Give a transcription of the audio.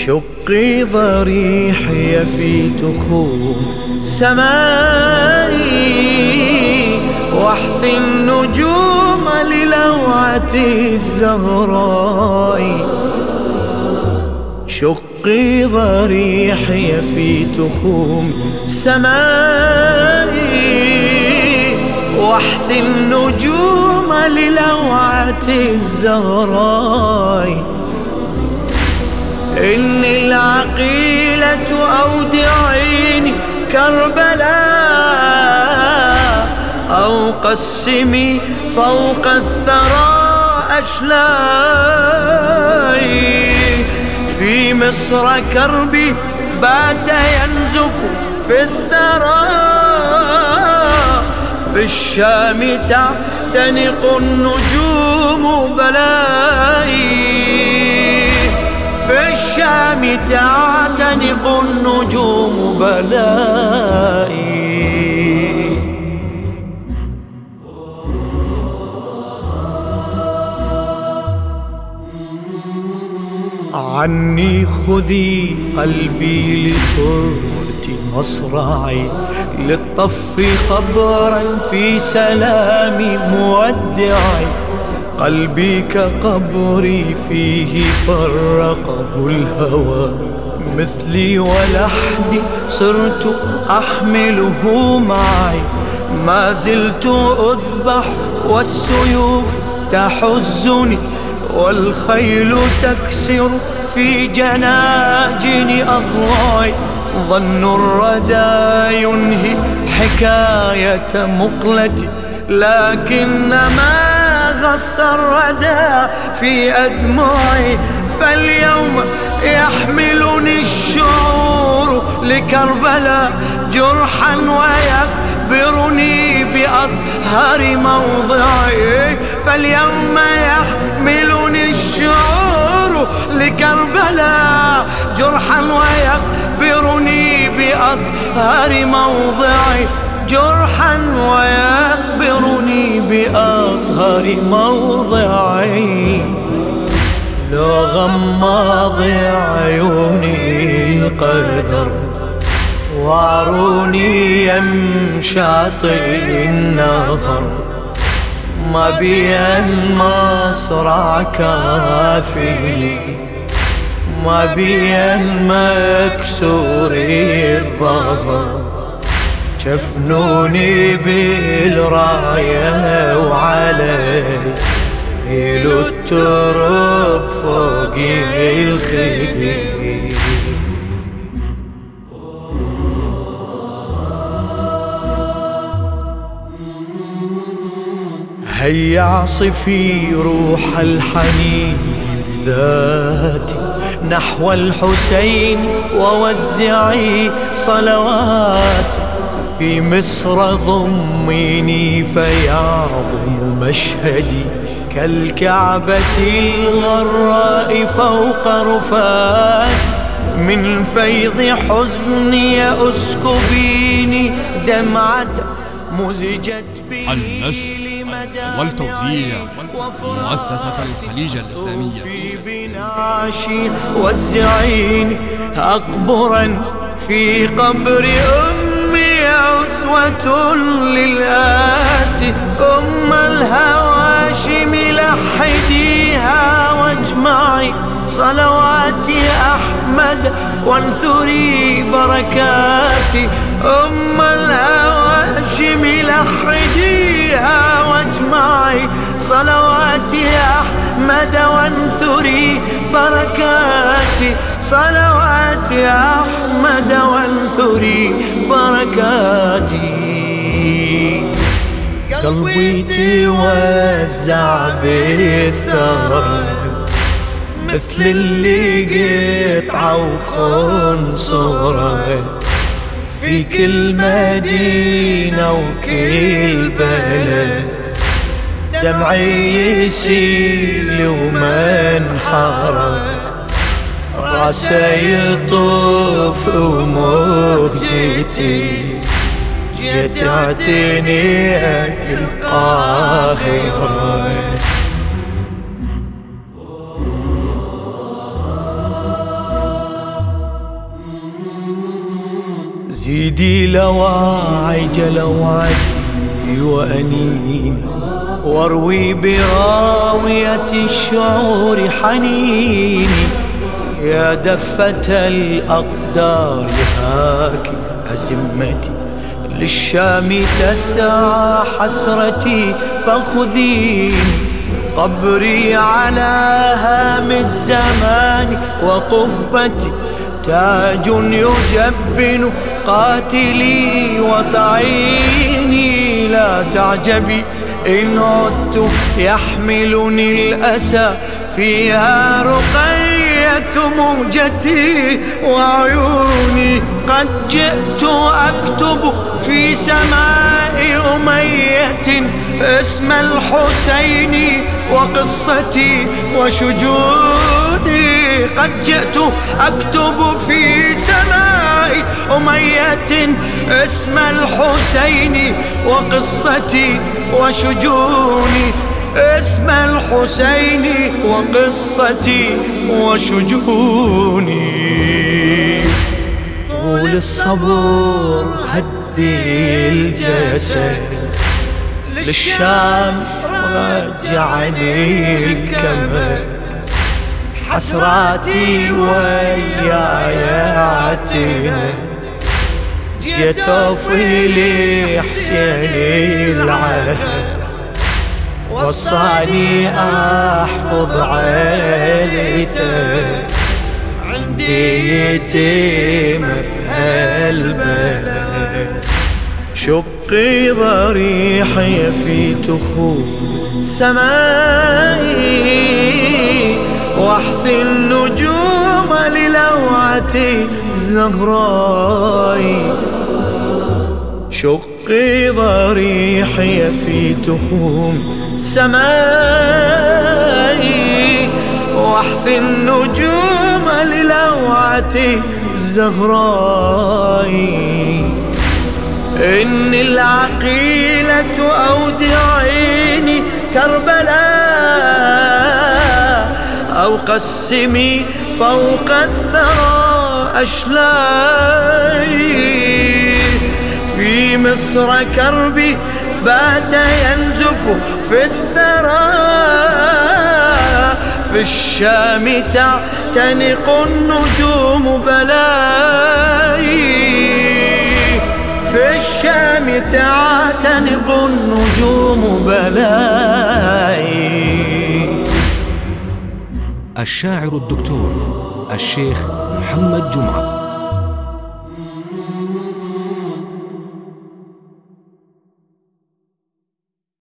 شقي ضريحي في تخوم سمائي، واحثي النجوم للوعة الزهراء. شقي ضريحي في تخوم سمائي، واحثي النجوم للوعة الزهراء. إني العقيلة أودعيني كربلاء، أو قسمي فوق الثرى أشلاي. في مصر كربي بات ينزف في الثرى، في الشام تعتنق النجوم بلائي. في الشام تعتنق النجوم بلائي. عني خذي قلبي لتربة مصرعي، للطف قبرا في سلام مودعي. قلبي كقبري فيه فرقه الهوى، مثلي ولحدي صرت أحمله معي. ما زلت أذبح والسيوف تحزني، والخيل تكسر في جناجن أضلاعي. ظن الردى ينهي حكاية مقلتي، لكنما غص الردى في أدمعي. فاليوم يحملني الشعور لكربلاء جرحا، ويكبرني بأطهر موضعي. فاليوم يحملني الشعور لكربلاء جرحا، ويكبرني بأطهر موضعي. جرحا ويكبرني بأطهر موضعي. لو غمض عيوني القدر، واروني يمشاطئ النهر. ما بي المصرع كافي، ما بي المكسور الظهر. شفنوني بالراية وعلي هيلو التراب فوق الخيل. هيا اعصفي روح الحنين بذاتي نحو الحسين، ووزعي صلواتي. في مصر ضميني فيعظم مشهدي، كالكعبة الغراء فوق رفاتي. من فيض حزني أسكبيني دمعة مزجت بي. النشر والتوزيع مؤسسة الخليج الإسلامية. في بناشي وزعيني أقبرا في قبر أمي عسوة للآتي. أم الهواشم لحديها واجمعي صلوات أحمد، وانثري بركاتي. أم الهواشم لحديها واجمعي صلوات أحمد، وانثري بركاتي. صلوات أحمد وانثري بركاتي. قلبي توزع بالثغر، مثل اللي قطعة وخنصره. في كل مدينة وكل بلد دمعي يسيل ومنحره. راسه يطوف ومهجتي جيت اعتنيت القاهرة. بيدي لواعج لوعتي وأنيني، واروي براوية الشعور حنيني. يا دفة الأقدار هاك أزمتي، للشام تسعى حسرتي فخذيني. قبري على هام الزمان وقبتي، تاج يجبن قاتلي وطعيني. لا تعجبي إن عدت يحملني الأسى، فيها رقية مهجتي وعيوني. قد جئت أكتب في سماء أمية اسم الحسين وقصتي وشجوني. قد جئت أكتب في سماء أمية اسم الحسين وقصتي وشجوني. اسم الحسين وقصتي وشجوني. طول الصبر هدي الجسد، للشام رجعني الكمل. حسراتي وياي عتنا، جيت أوفي حسين العهد. وصاني أحفظ عيلته، عندي يتيم بهالبلد. شقي ضريحي في تخوم سمائي، واحثي النجوم للوعتي الزهراء. شقي ضريحي في تخوم سمائي، واحثي النجوم للوعتي الزهراء. إن العقيلة أودعيني كربلاء، أو قسمي فوق الثرى أشلاي. في مصر كربي بات ينزف في الثرى، في الشام تعتنق النجوم بلاي. في الشام تعتنق النجوم بلاي. الشاعر الدكتور الشيخ محمد جمعة.